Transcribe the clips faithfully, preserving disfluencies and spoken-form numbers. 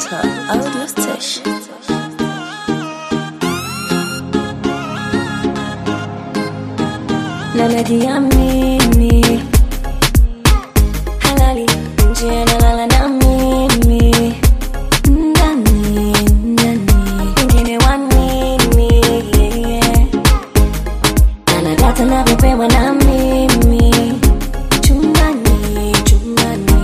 Africa Audio Station. Na najiamini halali nje nalala na mimi ndani ndani wengine wanini yeah. Na nadata na pepewa na mimi chumbani chumbani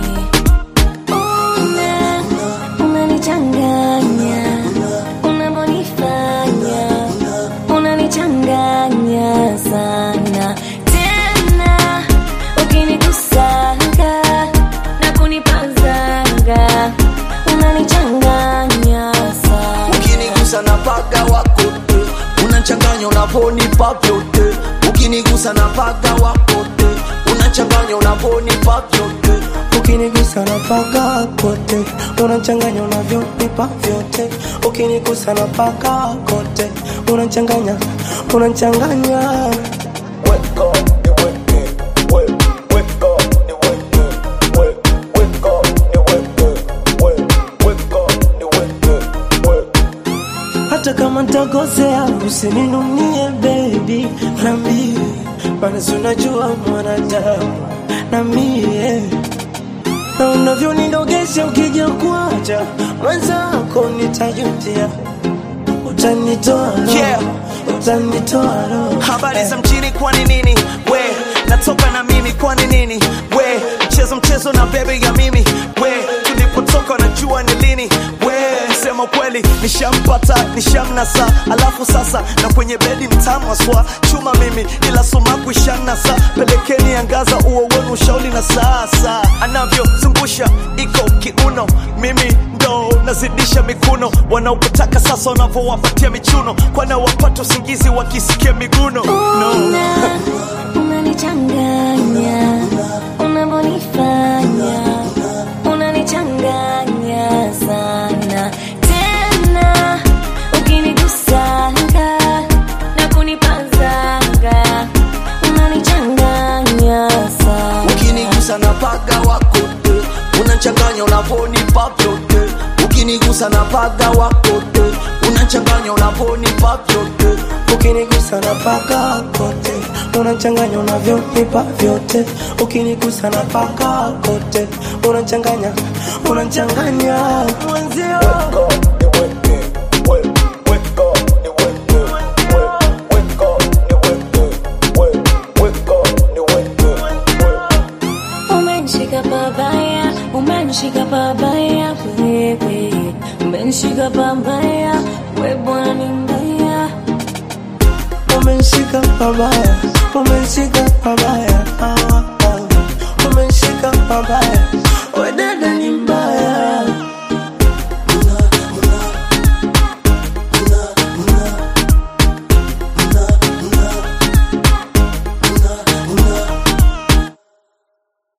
una unanichanganya unabonifanya unanichanganya sana tena ukinikusanga na kunipazanga unanichanganya sana ukinigusa na paga wako te unachanganya unaponipa vyote ukinigusa na paga wako te unachanganya unaponipa vyote ukinigusa na paga kote unachanganya unavyonipa vyote ukinigusa na paga kote unachanganya unachanganya hata kama ntakosea usininunie baby nambie bana unajua mwanadamu na mie na unavyonidogesha ukija kuacha mwenzako nitajutia utanitoa yeah. utanitoa roho habari za mjini kwani nini we natoka na mimi kwani nini we mchezo mchezo na bebe ya mimi we tulipotoka najua ni lini we sema kweli nishampata nishamnasa alafu sasa na kwenye bedi mtamu aswa chuma mimi ila sumaku ishanasa pelekeni angaza uo wenu ushauli na sasa anavyozungusha iko kiuno mimi ndo nazidisha mikuno wanaopotaka sasa wanavyowapatia michuno kwana wapata usingizi wakisikia miguno no. Unanichanganya unabonifanya unanichanganya sana tena ukinigusanga na kunipazanga unanichanganya sana ukinigusa na paga wako te unachanganya unaponipa vyote ukinigusa na paga wako te unachanganya unaponipa vyote ukinigusa na paga kote unachanganya unavyonipa vyote ukinigusa na paga kote unachanganya unachanganya mwenzio umenishika pabaya umenishika pabaya wewe umenishika pabaya wewe bwana ni mbaya umenishika pabaya umenishika pabaya ah, ah. umenishika pabaya